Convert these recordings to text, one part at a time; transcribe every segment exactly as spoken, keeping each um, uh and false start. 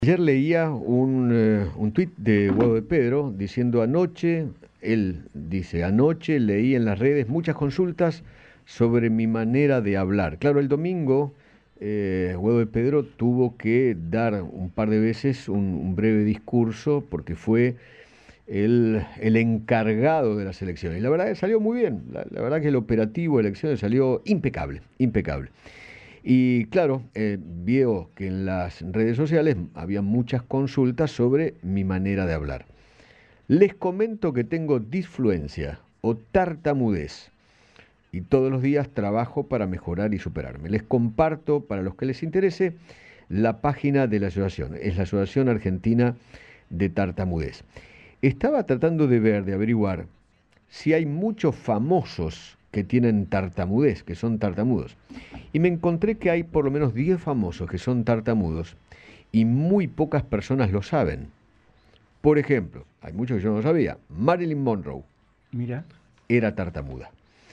Ayer leía un, eh, un tuit de Huevo de Pedro diciendo anoche, él dice, anoche leí en las redes muchas consultas sobre mi manera de hablar. Claro, el domingo eh, Huevo de Pedro tuvo que dar un par de veces un, un breve discurso porque fue el, el encargado de las elecciones. Y la verdad que salió muy bien, la, la verdad que el operativo de elecciones salió impecable, impecable. Y claro, eh, vio que en las redes sociales había muchas consultas sobre mi manera de hablar. Les comento que tengo disfluencia o tartamudez y todos los días trabajo para mejorar y superarme. Les comparto, para los que les interese, la página de la asociación. Es la Asociación Argentina de Tartamudez. Estaba tratando de ver, de averiguar, si hay muchos famosos que tienen tartamudez, que son tartamudos. Y me encontré que hay por lo menos diez famosos que son tartamudos y muy pocas personas lo saben. Por ejemplo, hay muchos que yo no sabía, Marilyn Monroe Mira. era tartamuda.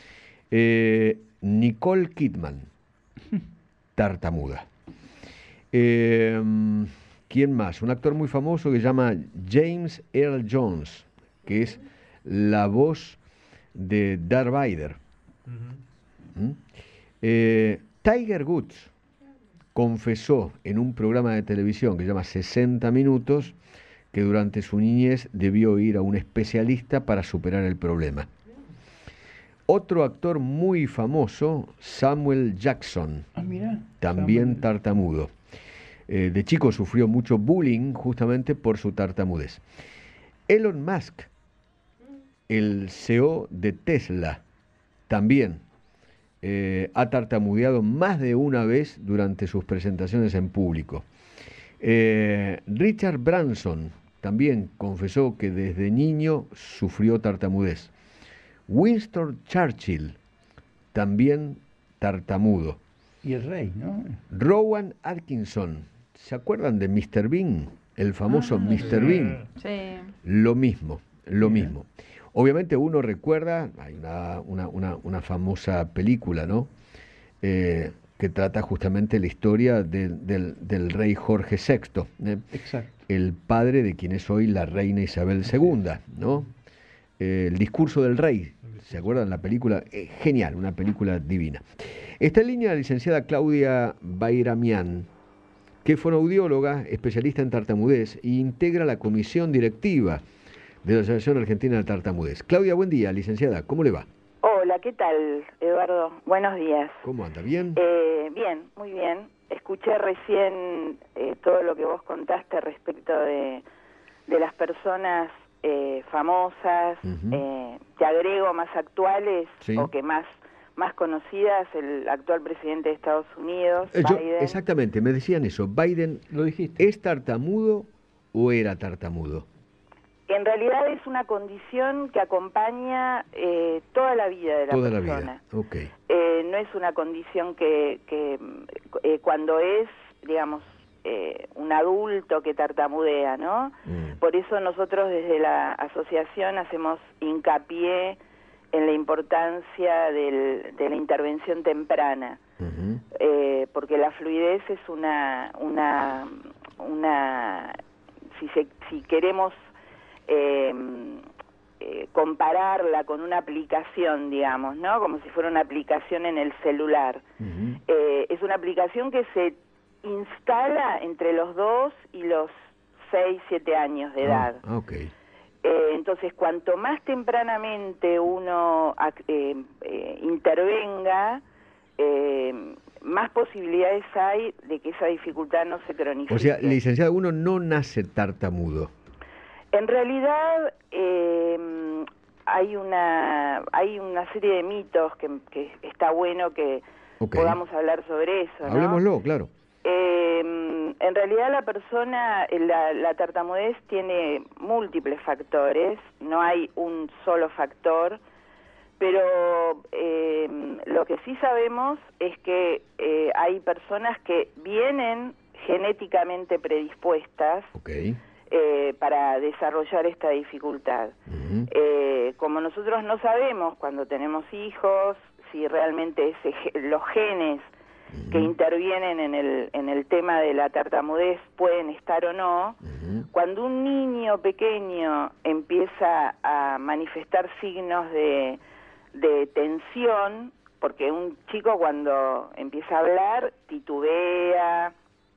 Eh, Nicole Kidman, tartamuda. Eh, ¿Quién más? Un actor muy famoso que se llama James Earl Jones, que es la voz de Darth Vader. ¿Mm? Eh, Tiger Woods confesó en un programa de televisión que se llama sesenta minutos que durante su niñez debió ir a un especialista para superar el problema. Otro actor muy famoso, Samuel Jackson, Ah, mira. también Samuel. tartamudo. Eh, de chico sufrió mucho bullying justamente por su tartamudez. Elon Musk, el C E O de Tesla, también eh, ha tartamudeado más de una vez durante sus presentaciones en público. Eh, Richard Branson también confesó que desde niño sufrió tartamudez. Winston Churchill, también tartamudo. Y el rey, ¿no? Rowan Atkinson, ¿se acuerdan de míster Bean? El famoso Ah, míster sí. Bean. Sí. Lo mismo, lo Mira. mismo. Obviamente uno recuerda, hay una, una, una, una famosa película, ¿no? Eh, que trata justamente la historia de- del, del rey Jorge sexto, ¿eh? Exacto. El padre de quien es hoy la reina Isabel segunda, ¿no? Eh, el discurso del rey, ¿se acuerdan? La película, eh, genial, una película divina. Está en línea la licenciada Claudia Bairamián, que es fonoaudióloga, especialista en tartamudez e integra la comisión directiva de la Asociación Argentina de Tartamudez. Claudia, buen día, licenciada, ¿cómo le va? Hola, ¿qué tal, Eduardo? Buenos días. ¿Cómo anda? ¿Bien? Eh, bien, muy bien. Escuché recién eh, todo lo que vos contaste respecto de, de las personas eh, famosas, Ujú. eh, te agrego más actuales Sí. o que más, más conocidas, el actual presidente de Estados Unidos, Eh, yo- Biden. exactamente, me decían eso. ¿Biden Lo dijiste. es tartamudo o era tartamudo? En realidad es una condición que acompaña eh, toda la vida de la Toda la persona. vida. Ok. Eh, no es una condición que, que eh, cuando es, digamos, eh, un adulto que tartamudea, ¿no? Mm. Por eso nosotros desde la asociación hacemos hincapié en la importancia del, de la intervención temprana, Ujú. eh, porque la fluidez es una, una, una, si, se, si queremos eh, eh, compararla con una aplicación, digamos, ¿no? Como si fuera una aplicación en el celular. Ujú. Eh, es una aplicación que se instala entre los dos y los seis, siete años de edad. Ah, ok. Eh, entonces, cuanto más tempranamente uno ac- eh, eh, intervenga, eh, más posibilidades hay de que esa dificultad no se cronifique. O sea, licenciada, uno no nace tartamudo. En realidad eh, hay una hay una serie de mitos que, que está bueno que Ok. podamos hablar sobre eso, ¿no? Hablemoslo, claro. Eh, en realidad la persona, la, la tartamudez tiene múltiples factores, no hay un solo factor, pero eh, lo que sí sabemos es que eh, hay personas que vienen genéticamente predispuestas Ok. eh, para desarrollar esta dificultad. Ujú. Eh, como nosotros no sabemos cuando tenemos hijos si realmente ese, ge- los genes uh-huh. que intervienen en el, en el tema de la tartamudez pueden estar o no. Uh-huh. Cuando un niño pequeño empieza a manifestar signos de, de tensión, porque un chico cuando empieza a hablar titubea,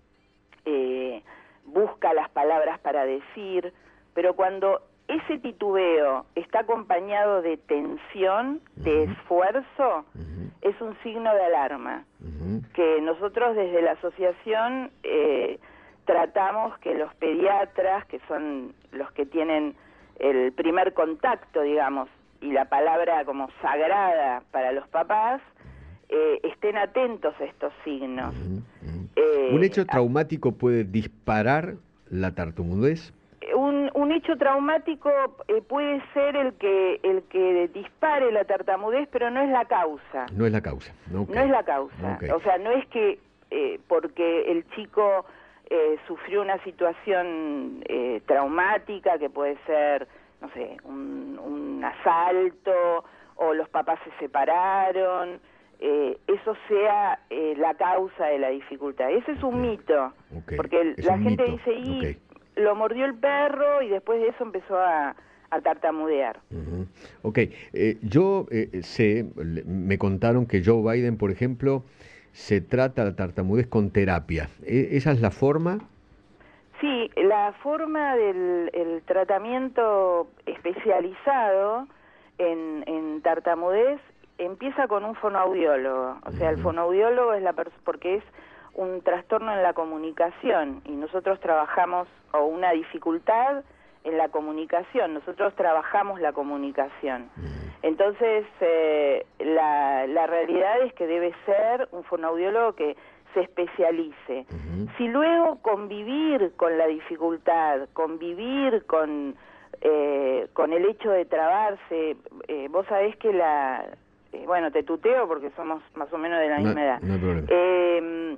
eh, busca las palabras para decir, pero cuando ese titubeo está acompañado de tensión, uh-huh. de esfuerzo, uh-huh. es un signo de alarma, uh-huh. que nosotros desde la asociación eh, tratamos que los pediatras, que son los que tienen el primer contacto, digamos, y la palabra como sagrada para los papás, eh, estén atentos a estos signos. Uh-huh. Uh-huh. Eh, ¿Un hecho traumático puede disparar la tartamudez? Un, un hecho traumático eh, puede ser el que el que dispare la tartamudez, pero no es la causa. No es la causa. Okay. No es la causa. Okay. O sea, no es que eh, porque el chico eh, sufrió una situación eh, traumática, que puede ser, no sé, un, un asalto, o los papás se separaron, eh, eso sea eh, la causa de la dificultad. Ese es un okay. mito. Okay. Porque es la gente mito. dice, y okay. lo mordió el perro y después de eso empezó a, a tartamudear. Uh-huh. Ok, eh, yo eh, sé, me contaron que Joe Biden, por ejemplo, se trata la tartamudez con terapia. ¿Esa es la forma? Sí, la forma del el tratamiento especializado en, en tartamudez empieza con un fonoaudiólogo. O sea, uh-huh. el fonoaudiólogo es la pers- porque es un trastorno en la comunicación y nosotros trabajamos, o una dificultad en la comunicación, nosotros trabajamos la comunicación. Entonces, eh, la, la realidad es que debe ser un fonoaudiólogo que se especialice. Uh-huh. Si luego convivir con la dificultad, convivir con, eh, con el hecho de trabarse, eh, vos sabés que la... Eh, bueno, te tuteo porque somos más o menos de la no, misma edad. No hay problema. Eh,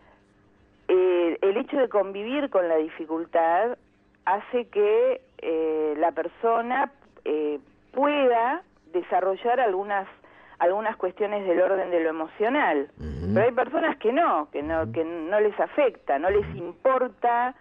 eh, el hecho de convivir con la dificultad hace que eh, la persona eh, pueda desarrollar algunas algunas cuestiones del orden de lo emocional. Uh-huh. Pero hay personas que no, que no uh-huh. que no les afecta, no les importa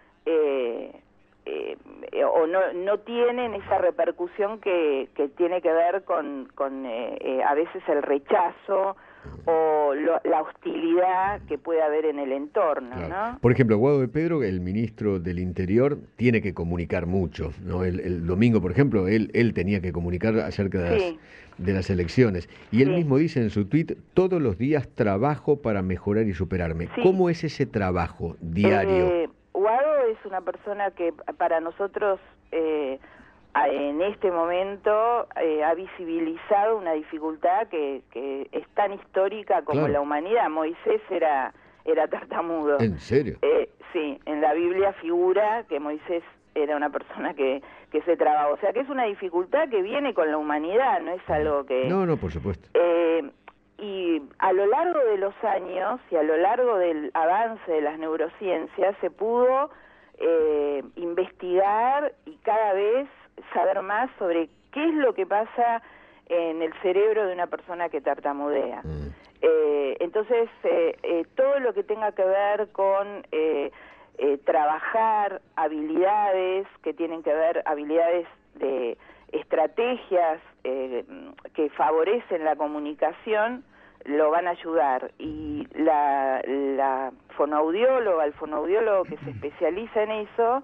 eh, eh, o no no tienen esa repercusión que, que tiene que ver con, con eh, eh, a veces el rechazo o lo, la hostilidad que puede haber en el entorno, claro. ¿no? Por ejemplo, Guado de Pedro, el ministro del Interior, tiene que comunicar mucho, ¿no? El, el domingo, por ejemplo, él él tenía que comunicar acerca de, sí. las, de las elecciones. Y él sí. mismo dice en su tuit, todos los días trabajo para mejorar y superarme. Sí. ¿Cómo es ese trabajo diario? Eh, Guado es una persona que para nosotros... Eh, en este momento eh, ha visibilizado una dificultad que, que es tan histórica como claro. la humanidad. Moisés era era tartamudo. ¿En serio? Eh, sí, en la Biblia figura que Moisés era una persona que, que se trababa. O sea que es una dificultad que viene con la humanidad, no es algo que... No, no, por supuesto. Eh, y a lo largo de los años y a lo largo del avance de las neurociencias se pudo eh, investigar y cada vez saber más sobre qué es lo que pasa en el cerebro de una persona que tartamudea. Mm. Eh, entonces, eh, eh, todo lo que tenga que ver con eh, eh, trabajar habilidades que tienen que ver, habilidades de estrategias eh, que favorecen la comunicación, lo van a ayudar. Y la, la fonoaudióloga, el fonoaudiólogo que se especializa en eso,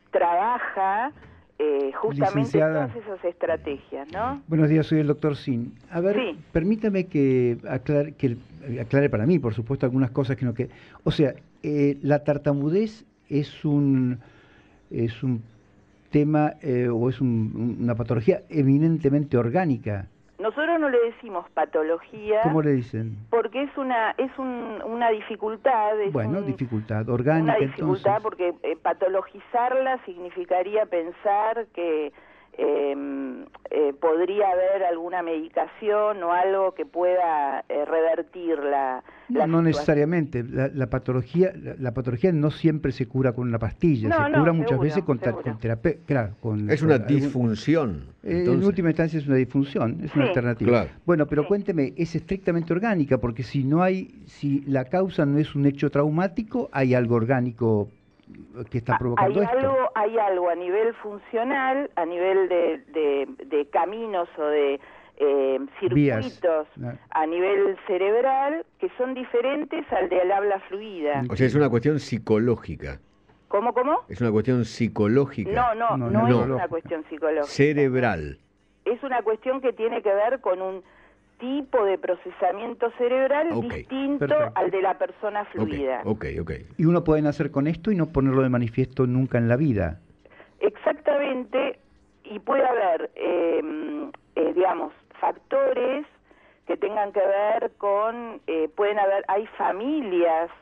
trabaja Eh, justamente Licenciada. Todas esas estrategias, ¿no? Buenos días, soy el doctor Sin. A ver, sí. permítame que aclare, que aclare para mí, por supuesto, algunas cosas que no que. O sea, eh, la tartamudez es un es un tema eh, o es un, una patología eminentemente orgánica. Nosotros no le decimos patología. ¿Cómo le dicen? Porque es una es un, una dificultad. Es bueno, un, dificultad orgánica. Una dificultad entonces. porque eh, patologizarla significaría pensar que eh, eh, podría haber alguna medicación o algo que pueda eh, revertir la, no, la no necesariamente. La, la patología la, la patología no siempre se cura con una pastilla, no, se no, cura muchas seguro, veces con, con terapia. Claro, con, es con una algún, disfunción. Eh, en última instancia es una disfunción, es sí, una alternativa. Claro. Bueno, pero sí. Cuénteme, es estrictamente orgánica, porque si no hay, si la causa no es un hecho traumático, hay algo orgánico que está provocando hay esto. Algo, hay algo a nivel funcional, a nivel de, de, de caminos o de eh, circuitos, Vías. a nivel cerebral, que son diferentes al del habla fluida. O sea, es una cuestión psicológica. ¿Cómo, cómo? Es una cuestión psicológica. No, no, No, no, no. es una cuestión psicológica. Cerebral. Es una cuestión que tiene que ver con un tipo de procesamiento cerebral Okay, distinto perfecto. al de la persona fluida. Ok, ok. Y uno puede nacer con esto y no ponerlo de manifiesto nunca en la vida. Exactamente, y puede haber, eh, eh, digamos, factores que tengan que ver con, eh, pueden haber, hay familias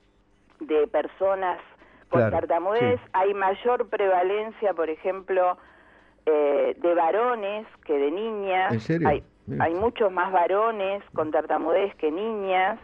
de personas con Claro, tartamudez, sí. hay mayor prevalencia, por ejemplo, eh, de varones que de niñas. ¿En serio? Hay, Mira. hay muchos más varones con tartamudez que niñas.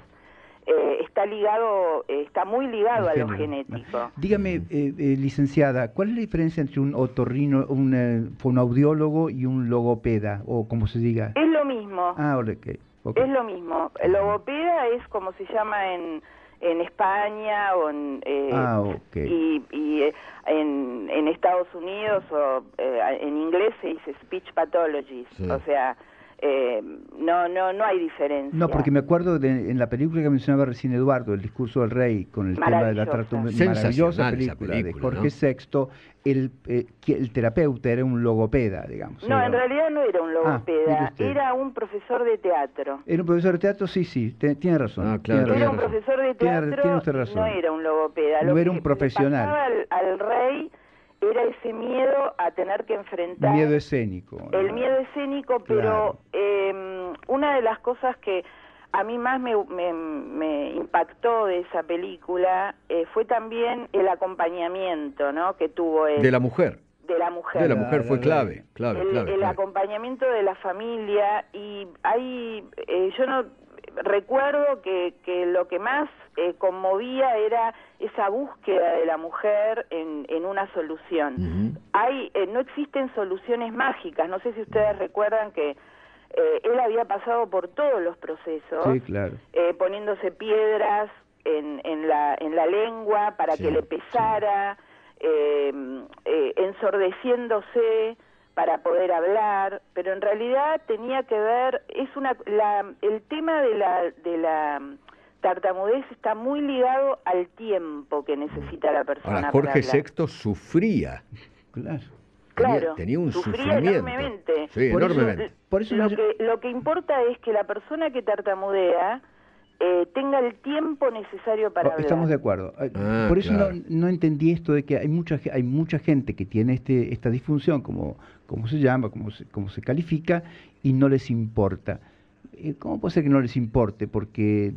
Eh, está ligado, eh, está muy ligado El a lo género. genético. Dígame, eh, eh, licenciada, ¿cuál es la diferencia entre un otorrino, un eh, fonoaudiólogo y un logopeda, o como se diga? Es lo mismo. Ah, ok. Ok. Es lo mismo. El logopeda es como se llama en, en España o en, eh, Ah, ok. y, y eh, en, en Estados Unidos o eh, en inglés se dice speech pathologist. Sí. O sea, eh, no no no hay diferencia. No, porque me acuerdo de, en la película que mencionaba recién Eduardo, El discurso del rey, con el tema de la Maravillosa. tartamudez, Sensacional maravillosa esa película, de película, Jorge ¿no? Sexto, el, eh, que el terapeuta era un logopeda, digamos. No, era, en realidad no era un mire logopeda, usted. era un profesor de teatro. ¿Era un profesor de teatro? Sí, sí, te- tiene razón. Ah, claro, tiene Era tiene un razón. profesor de Tiene- teatro tiene usted y razón. no era un logopeda. No Lo era que un le profesional. pasaba al, al rey era ese miedo a tener que enfrentar Miedo escénico. el ¿no? miedo escénico, pero Claro. eh, una de las cosas que a mí más me, me, me impactó de esa película eh, fue también el acompañamiento, ¿no?, que tuvo él. De la mujer. De la mujer. De la mujer fue la- clave, clave, el, clave. el clave. acompañamiento de la familia, y hay, eh, yo no recuerdo que, que lo que más eh, conmovía era esa búsqueda de la mujer en, en una solución. Ujú. Hay, eh, no existen soluciones mágicas. No sé si ustedes recuerdan que eh, él había pasado por todos los procesos, Sí, claro. eh, poniéndose piedras en, en la en la lengua para Sí, que le pesara, eh, eh, ensordeciéndose para poder hablar, pero en realidad tenía que ver, es una la, el tema de la de la tartamudez está muy ligado al tiempo que necesita la persona. Ahora, para Jorge hablar. Sexto sufría. Claro. Tenía, Claro, tenía un sufría sufrimiento. enormemente. Sí, Por eso- enormemente. Por eso Lo no- que, lo que importa es que la persona que tartamudea eh, tenga el tiempo necesario para Oh, hablar. estamos de acuerdo. Eh, Ah, Por eso claro. no, no entendí esto de que hay mucha ge- hay mucha gente que tiene este esta disfunción, como como se llama, como se, como se califica, y no les importa. Eh, ¿Cómo puede ser que no les importe? Porque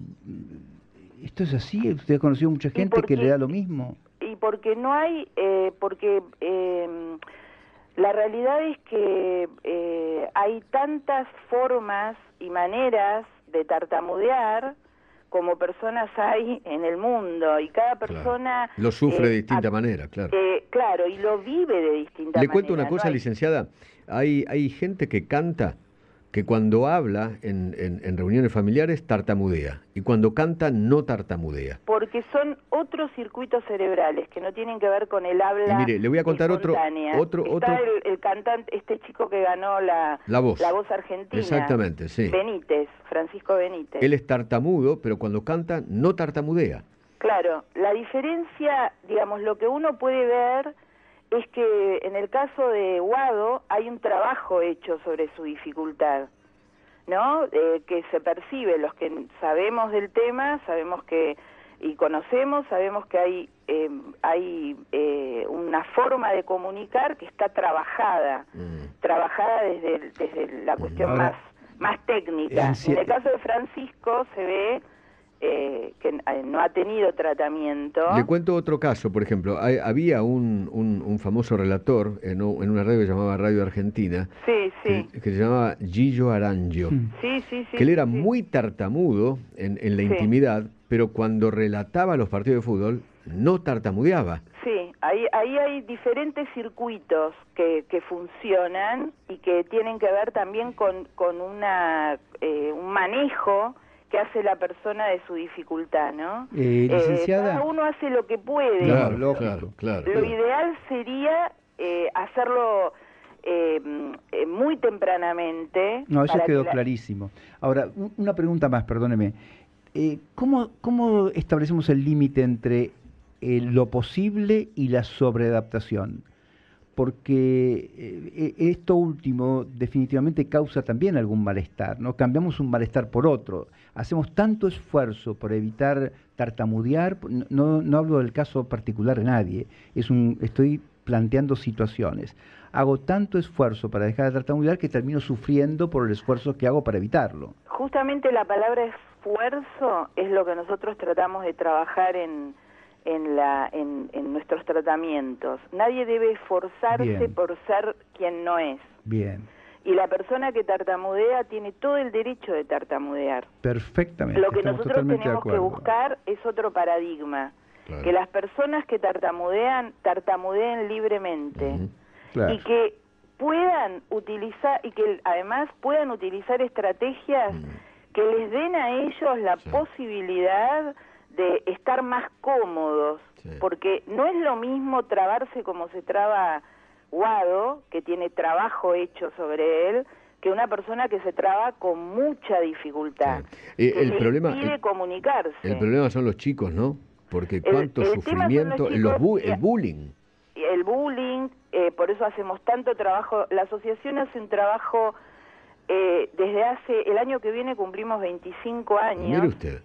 mm, esto es así. Usted ha conocido mucha gente porque- que le da lo mismo. Y porque no hay, eh, porque eh, la realidad es que eh, hay tantas formas y maneras de tartamudear como personas hay en el mundo, y cada Claro. persona Lo sufre eh, de distinta a- manera, claro. eh, claro, y lo vive de distinta Le manera. cuento una ¿no? cosa, Hay- licenciada. Hay, hay gente que canta que cuando habla en, en- en reuniones familiares tartamudea, y cuando canta no tartamudea. Porque son otros circuitos cerebrales que no tienen que ver con el habla. Y mire, le voy a contar otro- espontánea. otro- Está otro- El, el cantante, este chico que ganó la, La voz. argentina. Exactamente, sí. Benítez, Francisco Benítez. Él es tartamudo, pero cuando canta no tartamudea. Claro, la diferencia, digamos, lo que uno puede ver es que en el caso de Guado hay un trabajo hecho sobre su dificultad, ¿no? Eh, que se percibe, los que sabemos del tema, sabemos que, y conocemos, sabemos que hay, eh, hay eh, una forma de comunicar que está trabajada, Mm. trabajada desde, el- desde la cuestión Ahora, más, más técnica. en cier- En el caso de Francisco se ve eh, que eh, no ha tenido tratamiento. Le cuento otro caso, por ejemplo, hay, había un, un, un famoso relator en, en una radio que se llamaba Radio Argentina, sí, sí. Que, que se llamaba Gillo Arangio, sí, sí, sí, que él era sí. muy tartamudo en, en la sí. intimidad, pero cuando relataba los partidos de fútbol no tartamudeaba. Sí, ahí, ahí hay diferentes circuitos que, que funcionan y que tienen que ver también con, con una, eh, un manejo que hace la persona de su dificultad, ¿no? Eh, licenciada... Eh, cada uno hace lo que puede. Claro, no, claro, claro. Lo claro. ideal sería eh, hacerlo eh, eh, muy tempranamente. No, eso para quedó que la... clarísimo. Ahora, un, una pregunta más, perdóneme. Eh, ¿cómo, ¿Cómo establecemos el límite entre eh, lo posible y la sobreadaptación? Porque eh, esto último definitivamente causa también algún malestar, ¿no? Cambiamos un malestar por otro. Hacemos tanto esfuerzo por evitar tartamudear, no, no hablo del caso particular de nadie, es un, estoy planteando situaciones. Hago tanto esfuerzo para dejar de tartamudear que termino sufriendo por el esfuerzo que hago para evitarlo. Justamente la palabra esfuerzo es lo que nosotros tratamos de trabajar en... En, la, en, en nuestros tratamientos. Nadie debe esforzarse Bien. por ser quien no es. Bien. Y la persona que tartamudea tiene todo el derecho de tartamudear. Perfectamente. Lo que Estamos nosotros totalmente tenemos de que acuerdo. buscar es otro paradigma. Claro. Que las personas que tartamudean, tartamudeen libremente. Uh-huh. Claro. Y que puedan utilizar, y que además puedan utilizar estrategias uh-huh. que les den a ellos la sí. posibilidad de estar más cómodos, sí. porque no es lo mismo trabarse como se traba Guado, que tiene trabajo hecho sobre él, que una persona que se traba con mucha dificultad, sí. eh, que el le problema, impide el, comunicarse. El problema son los chicos, ¿no? Porque cuánto el, el sufrimiento, los, los bu el bullying. El bullying, eh, por eso hacemos tanto trabajo, la asociación hace un trabajo, eh, desde hace, el año que viene cumplimos veinticinco años. Mire usted.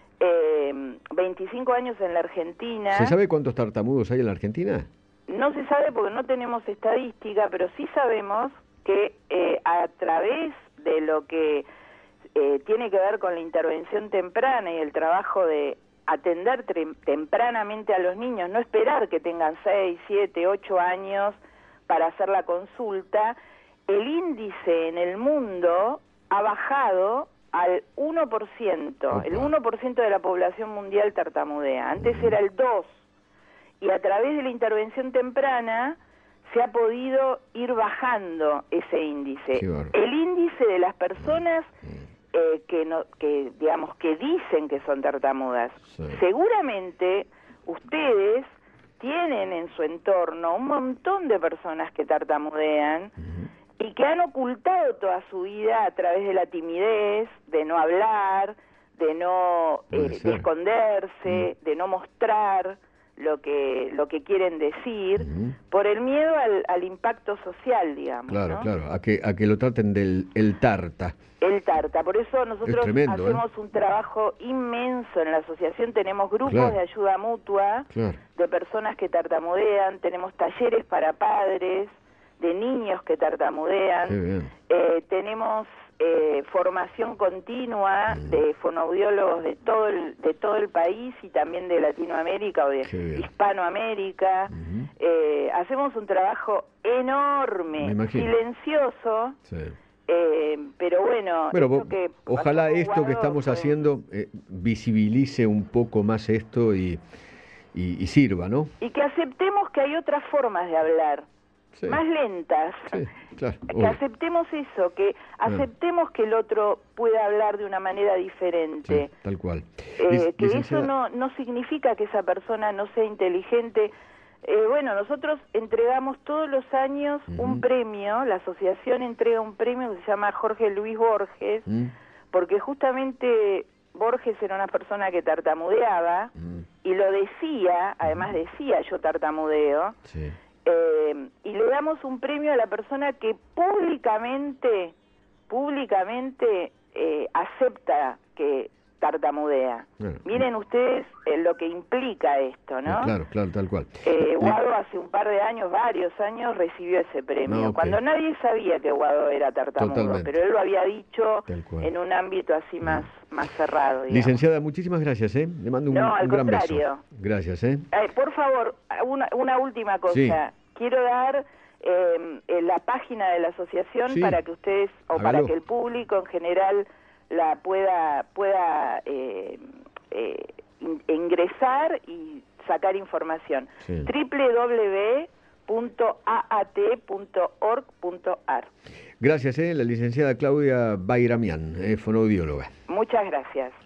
Eh, veinticinco años en la Argentina. ¿Se sabe cuántos tartamudos hay en la Argentina? No se sabe porque no tenemos estadística, pero sí sabemos que eh, a través de lo que eh, tiene que ver con la intervención temprana y el trabajo de atender tempranamente a los niños, no esperar que tengan seis, siete, ocho años para hacer la consulta, el índice en el mundo ha bajado al uno por ciento. Opa. El uno por ciento de la población mundial tartamudea. Antes uh-huh. era el dos por ciento. Y a través de la intervención temprana se ha podido ir bajando ese índice. El índice de las personas eh, que, no, que, digamos, que dicen que son tartamudas. Sí. Seguramente ustedes tienen en su entorno un montón de personas que tartamudean uh-huh. y que han ocultado toda su vida a través de la timidez, de no hablar, de no eh, de esconderse, uh-huh. de no mostrar lo que lo que quieren decir, uh-huh. por el miedo al, al impacto social, digamos. Claro, ¿no? claro, a que a que lo traten del el tarta. El tarta, por eso nosotros tremendo, hacemos ¿eh? un trabajo inmenso en la asociación, tenemos grupos claro. de ayuda mutua, claro. de personas que tartamudean, tenemos talleres para padres, de niños que tartamudean, eh, tenemos eh, formación continua mm. de fonoaudiólogos de todo el, de todo el país y también de Latinoamérica o de Hispanoamérica. Mm-hmm. eh, hacemos un trabajo enorme, silencioso, sí. eh, pero bueno, bueno vos, que ojalá esto Guado que estamos fue... haciendo eh, visibilice un poco más esto y, y, y sirva, ¿no? Y que aceptemos que hay otras formas de hablar. Sí. Más lentas, sí, claro, que obvio. aceptemos eso, que aceptemos ah. que el otro pueda hablar de una manera diferente. Sí, tal cual. Eh, que eso no, no significa que esa persona no sea inteligente. Eh, bueno, nosotros entregamos todos los años uh-huh. un premio, la asociación entrega un premio que se llama Jorge Luis Borges, uh-huh. porque justamente Borges era una persona que tartamudeaba uh-huh. y lo decía, además decía yo tartamudeo, sí. Eh, y le damos un premio a la persona que públicamente, públicamente eh, acepta que tartamudea. Claro. Miren ustedes eh, lo que implica esto, ¿no? Claro, claro, tal cual. Eh, Guado hace un par de años, varios años, recibió ese premio, No, okay. cuando nadie sabía que Guado era tartamudo, Totalmente. pero él lo había dicho en un ámbito así más, no. más cerrado. Digamos. Licenciada, muchísimas gracias, ¿eh? Le mando un, no, al un gran contrario. beso. Gracias, ¿eh? Eh, por favor, una, una última cosa. Sí. Quiero dar eh, eh, la página de la asociación sí. para que ustedes, o Hágalo. para que el público en general la pueda, pueda eh, eh, in, ingresar y sacar información. Sí. doble u doble u doble u punto a a t punto org punto a r. Gracias, ¿eh? La licenciada Claudia Bayramián, eh, fonoaudióloga. Muchas gracias.